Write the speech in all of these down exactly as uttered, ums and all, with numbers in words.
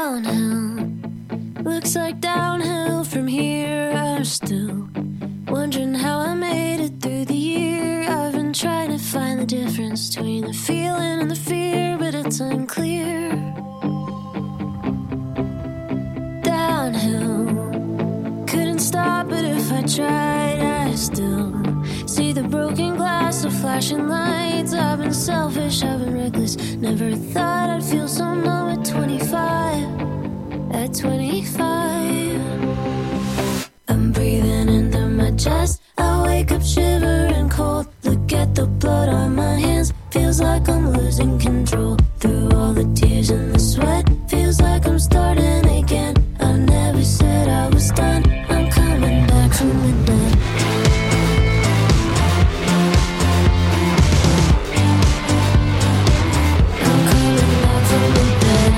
Downhill, looks like downhill from here. I'm still wondering how I made it through the year. I've been trying to find the difference between the feeling and the fear, but it's unclear. Downhill, couldn't stop it if I tried. I still see the broken glass, the flashing lights. I've been selfish, I've been reckless. Never thought I'd feel so numb at twenty-five. At twenty-five, I'm breathing into my chest. I wake up shivering cold. Look at the blood on my hands. Feels like I'm losing control. Through all the tears and the sweat, feels like I'm starting again. I never said I was done. I'm coming back from the dead. I'm coming back from the dead.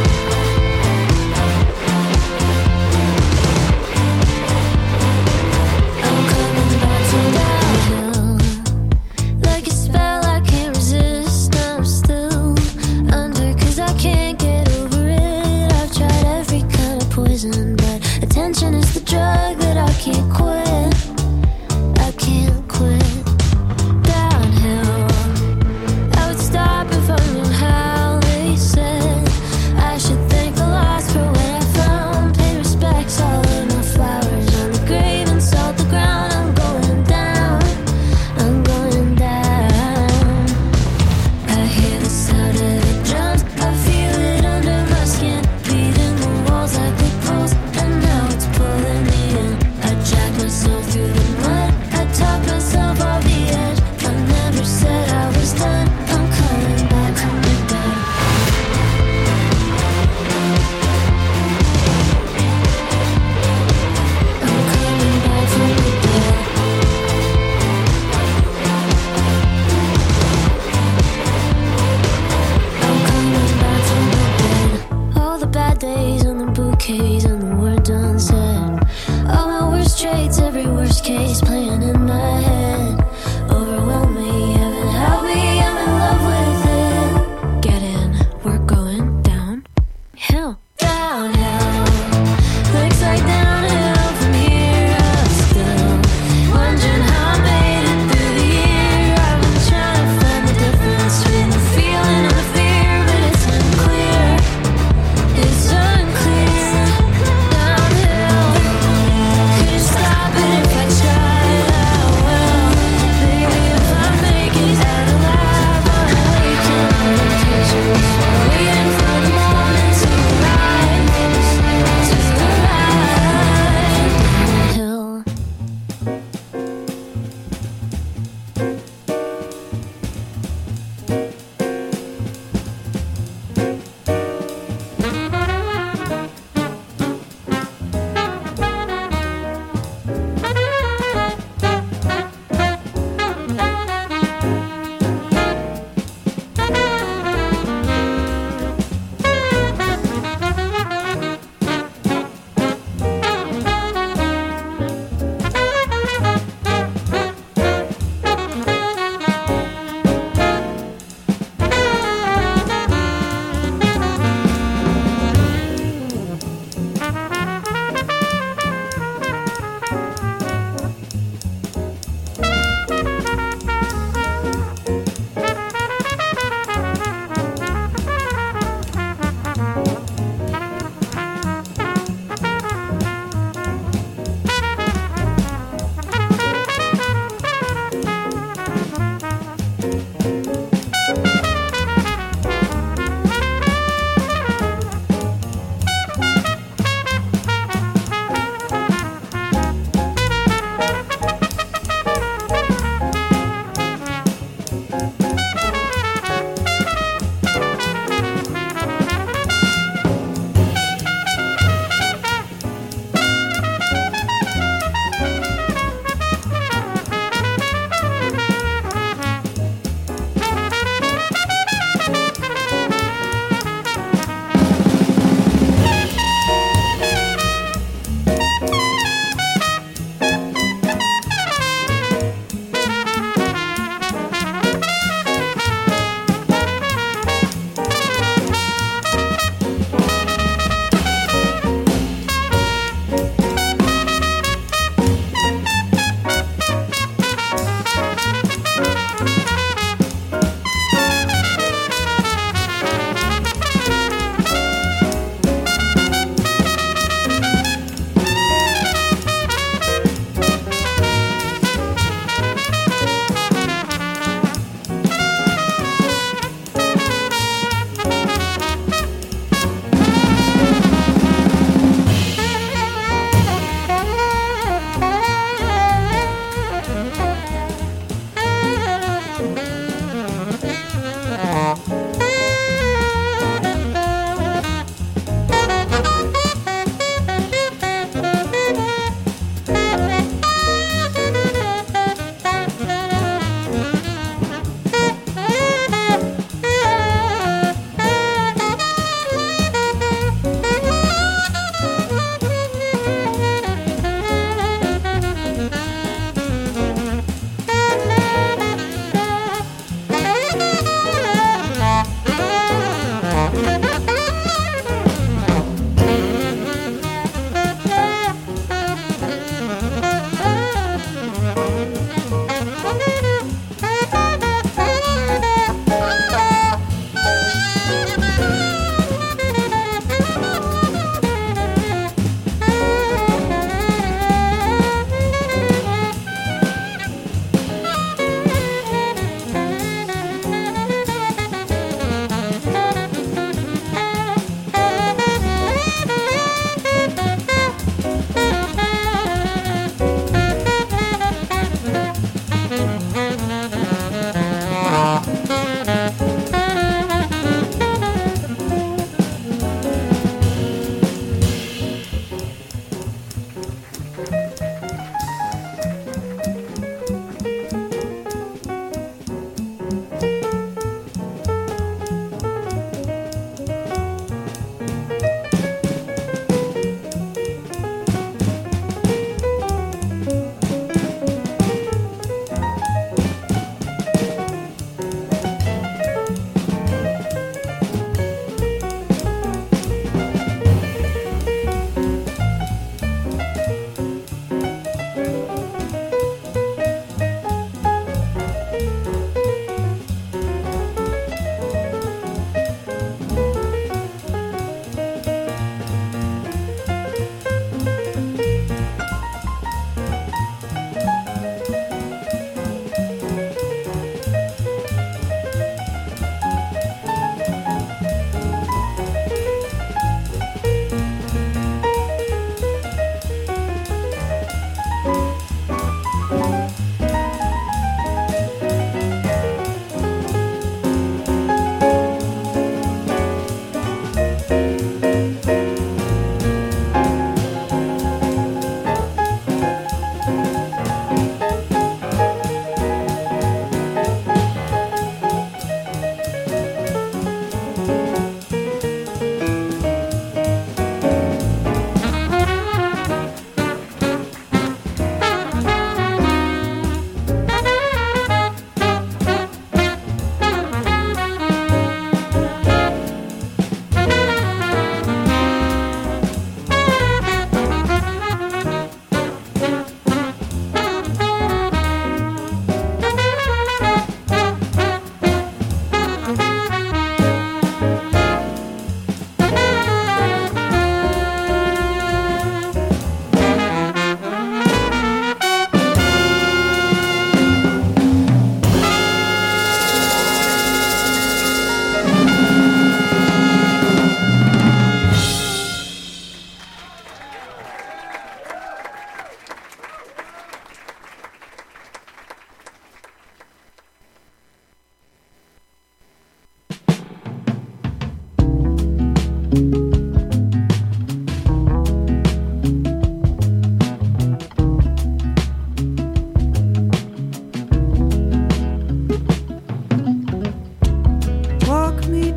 I'm coming back from downhill. Like a spell I can't resist. I'm still under, cause I can't get over it. I've tried every kind of poison, but attention is the drug that I can't quit. I can't quit. Downhill, I would stop if I knew how. They said I should thank the lost for what I found. Pay respects, all of my flowers on the grave, and salt the ground. I'm going down, I'm going down. I hear the sound of the drums, I feel it under my skin, beating the walls like the poles, and now it's pulling me in. I drag myself through the mud, I talk myself off the edge. I never said I was done. I'm coming back from the dead. I'm coming back from the dead. I'm coming back from the dead. All the bad days and the bouquets and the words unsaid. All my worst traits, every worst case playing in my head. Overwhelm me, heaven help me, I'm in love with it. Get in, we're going down. Hill, downhill. Looks like downhill from here. I'm still wondering how I made it through the year. I've been trying to find the difference between the feeling and the fear, but it's unclear. It's unclear. Downhill, couldn't stop it if I tried.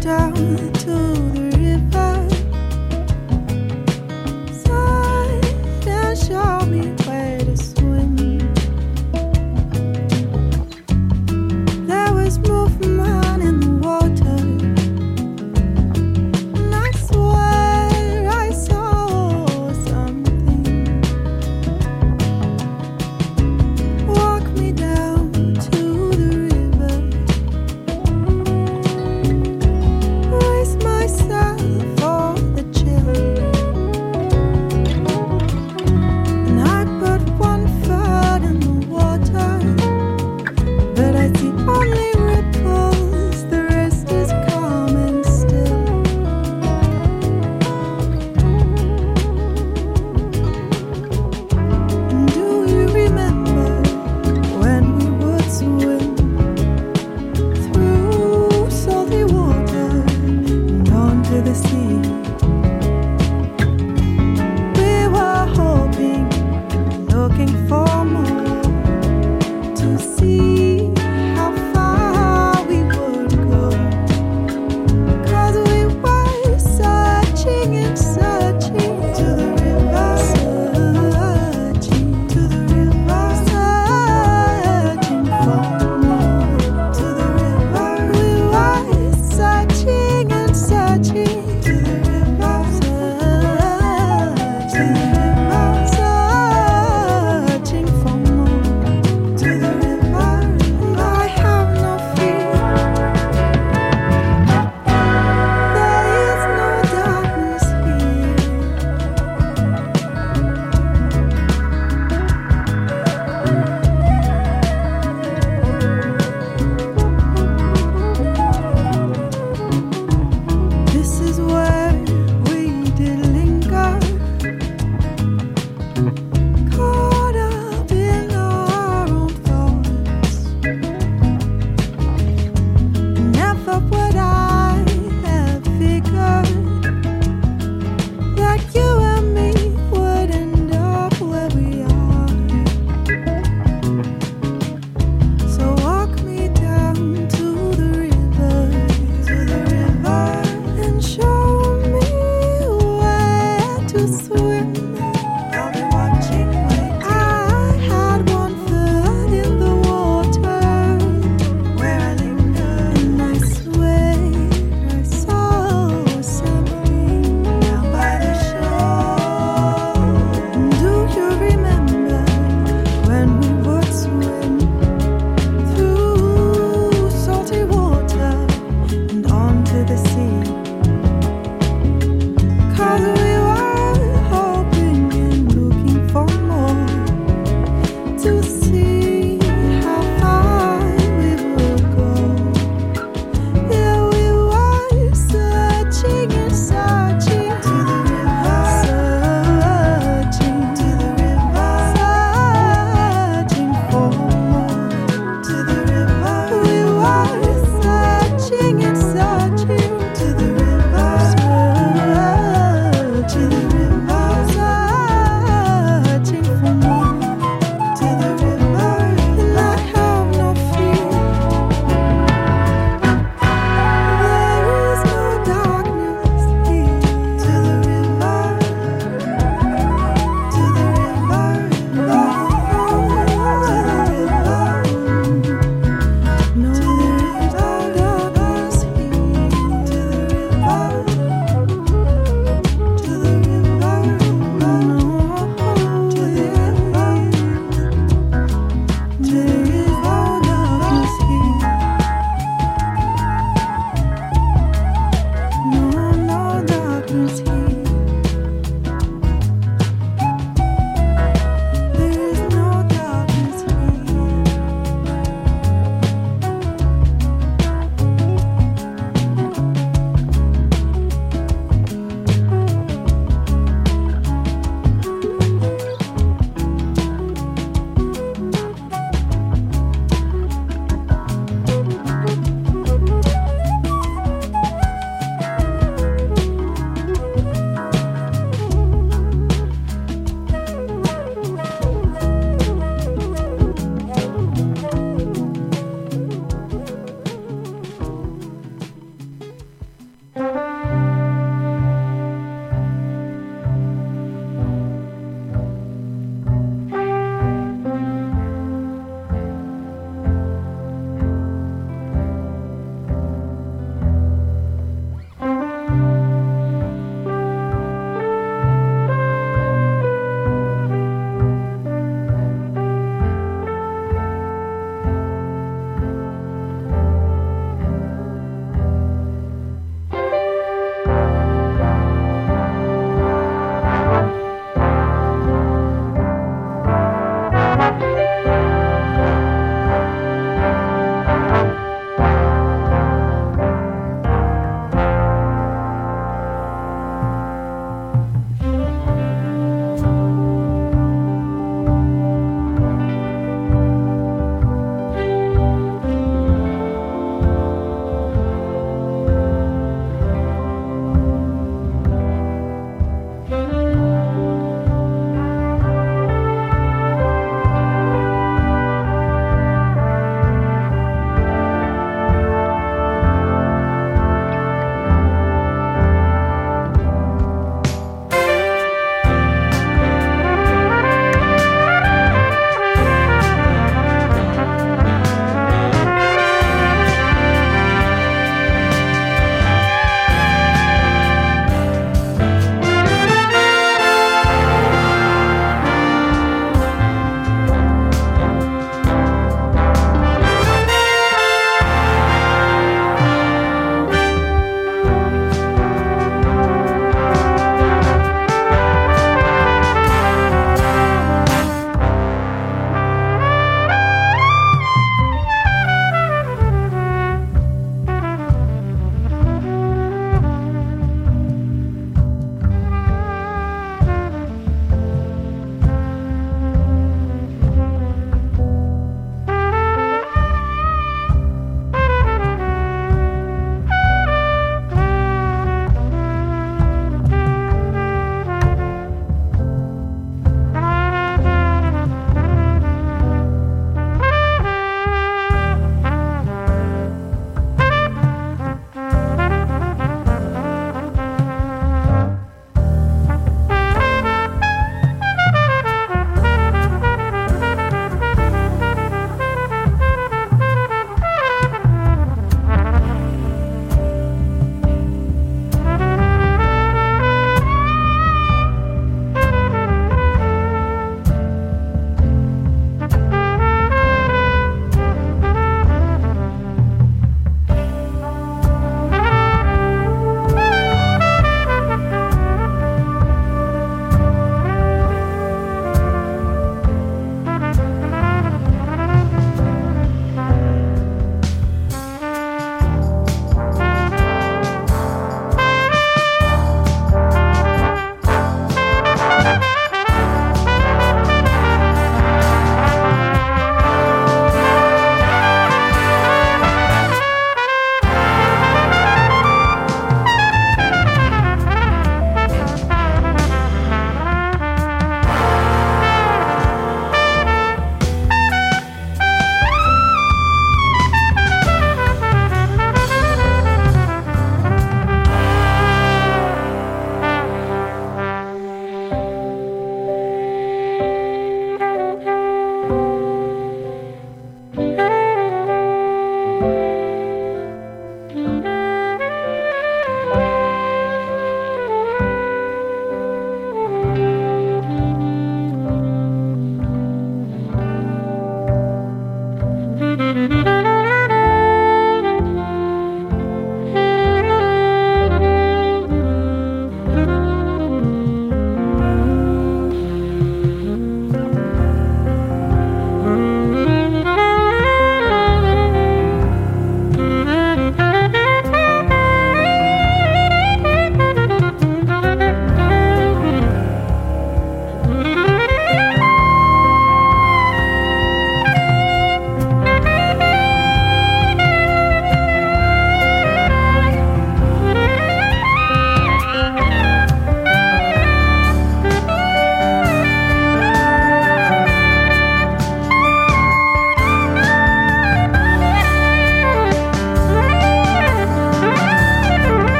down to the river side and show me where to swim. There was movement in the water, and I swear I saw something walk me down to the river. Raise myself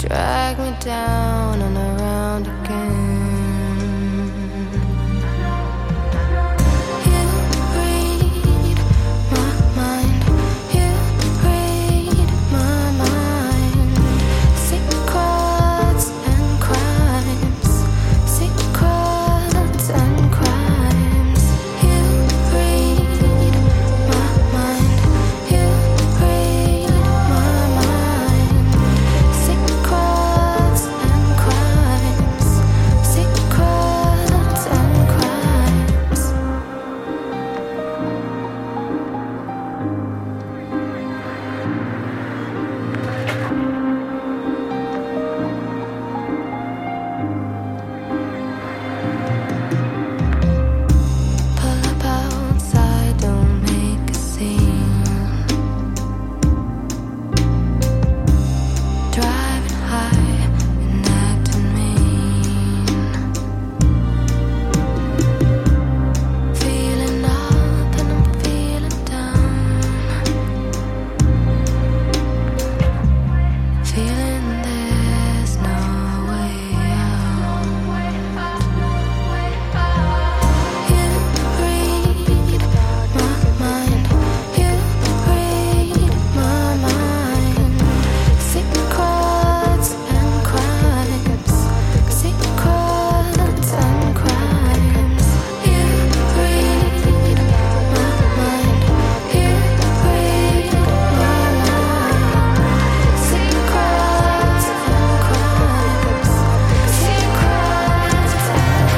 drag me down and around again. You read my mind, you read my mind. Secrets and crimes, secrets and crimes. You read my mind, you read my mind. Secrets and crimes, secrets and crimes. Pull up outside, don't make a scene. Driving high and acting mean. Feeling up and I'm feeling down. Feeling there's no way out. You read my mind, you read my mind. Secrets and crimes, secrets and crimes. You read my mind, you read my mind. Secrets and crimes, secrets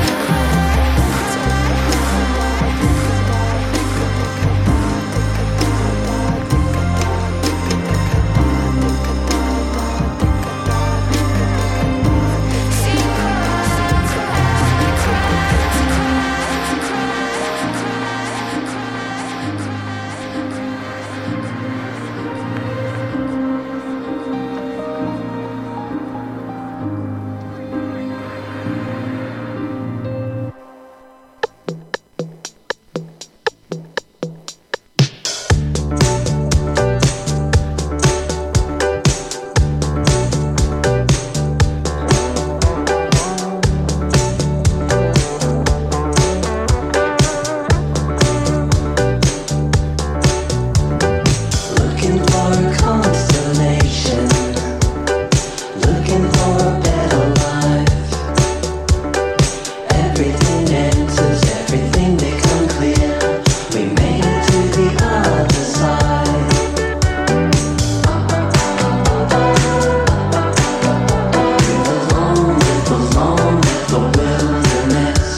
Looking for a constellation, looking for a better life. Everything enters, everything become clear. We made it to the other side. We belong, we belong with the wilderness.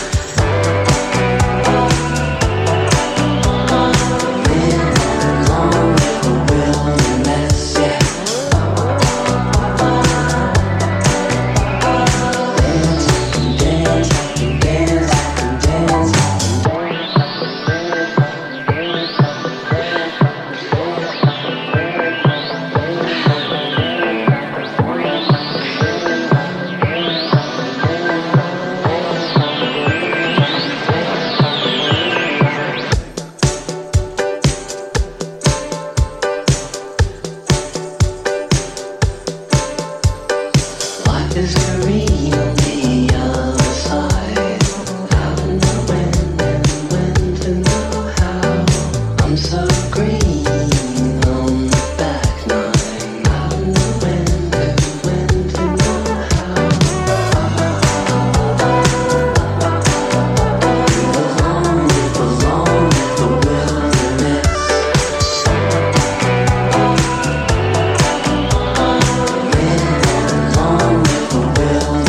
Life is green on the other side. How to know when and when to know how. I'm so green on the back nine. How to know when and when to know how. We belong, we belong with the wilderness. Belong with the wilderness.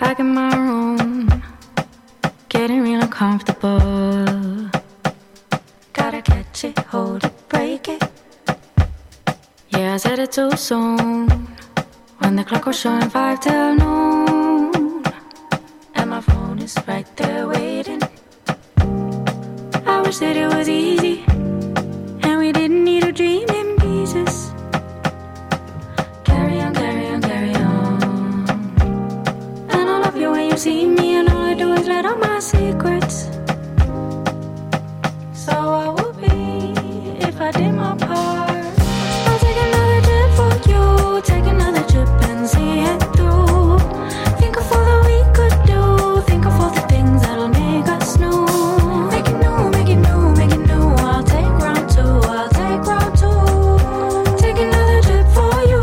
back in my room, getting real uncomfortable. Gotta catch it, hold it, break it. Yeah, I said it too soon, when the clock was showing five till noon, and my phone is right there waiting. I wish that it was easy, and we didn't need to dream in pieces. Carry on, carry on, carry on. And I love you when you see me, and all I do is let out my secrets. So I would be if I did my part. I'll take another trip for you, take another trip and see it through. Think of all that we could do, think of all the things that'll make us new. Make it new, make it new, make it new. I'll take round two, I'll take round two. Take another trip for you.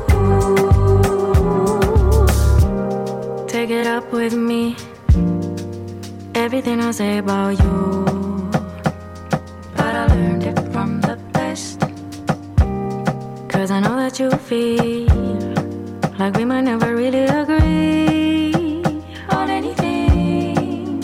Take it up with me, everything I say about you. But I learned it from the best, cause I know that you feel like we might never really agree on anything.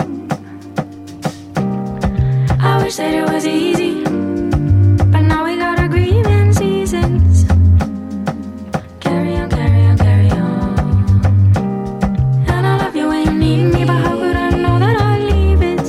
I wish that it was easy, but now we got our grieving seasons. Carry on, carry on, carry on. And I love you when you need me, but how could I know that I'd leave it?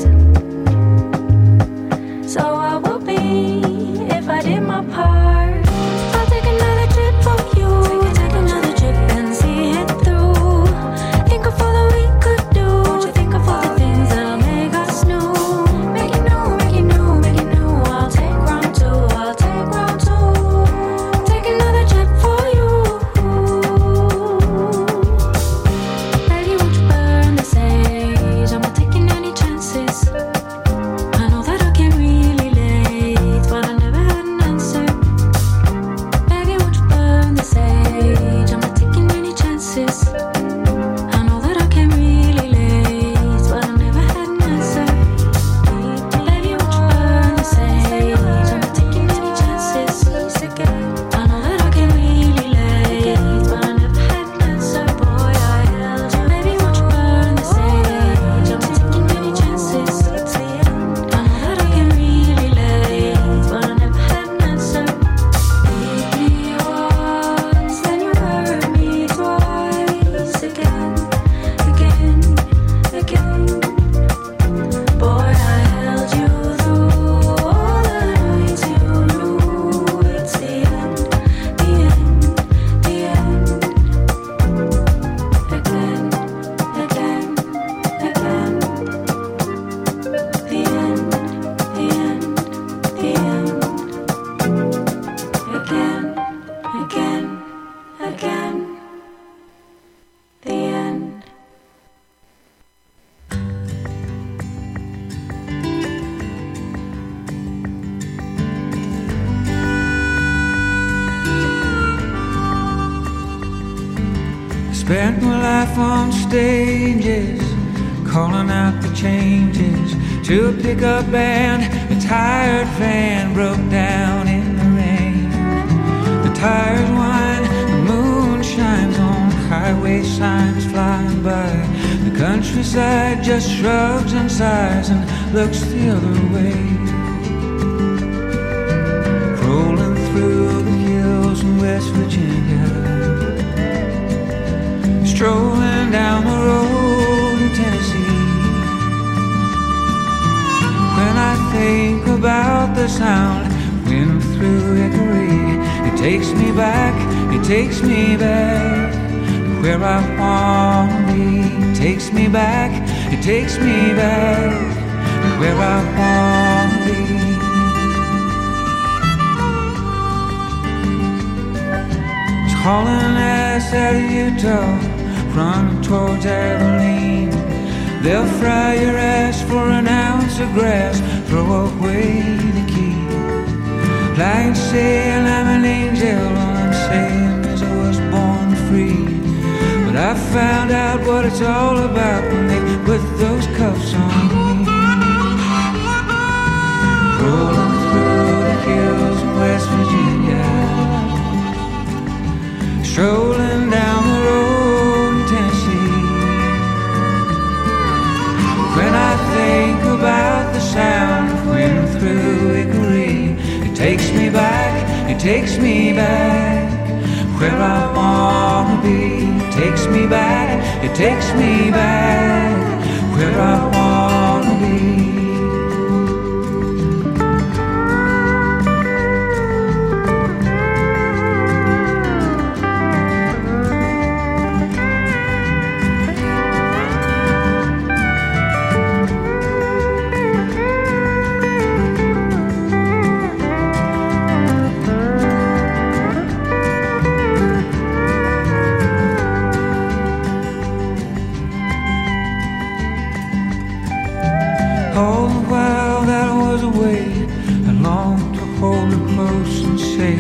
So I will be if I did my part. I'll take another trip for you, take another trip and see it through. Think of all that we could do, think of all the things that'll make us new. Make it new, make it new, make it new. I'll take round two, I'll take round two. Take another trip for you. Baby, won't you burn the sage? I'm not taking any chances. I know that I came really late, but I never had an answer. Baby, won't you burn the sage? I'm not taking any chances. I know that I came really late, but I never had an answer. Baby, won't you burn the sage? I'm not taking any chances. I know that I came really late, but I never had an answer. Boy, I held you. Baby, won't you burn the sage? I'm not taking any chances. I know that I came really late, but I never had an answer. Hit me once, then you hurt me twice. Again, again, again. Boy, I held you through all the nights. You knew it's the end, the end, the end. Again, again, again. The end, the end, the end. Again, again, again. The end. Spent my life on stages, calling out the changes to a pickup band. A tired van broke down in the rain. The tires whine, the moon shines on highway signs flying by. The countryside just shrugs and sighs and looks the other way. Rolling through the hills in West Virginia, strolling down the road in Tennessee. When I think about the sound of wind through Hickory, it takes me back, it takes me back to where I wanna be. It takes me back, it takes me back to where I wanna be. It's hauling ass out of Utah, running towards Abilene. They'll fry your ass for an ounce of grass, throw away the key. Like saying I'm an angel, all I'm saying is I was born free. But I found out what it's all about when they put those cuffs on me. Rolling through the hills in West Virginia, strolling down the road in Tennessee. back, it takes me back where I wanna be. It takes me back, it takes me back where I wanna be.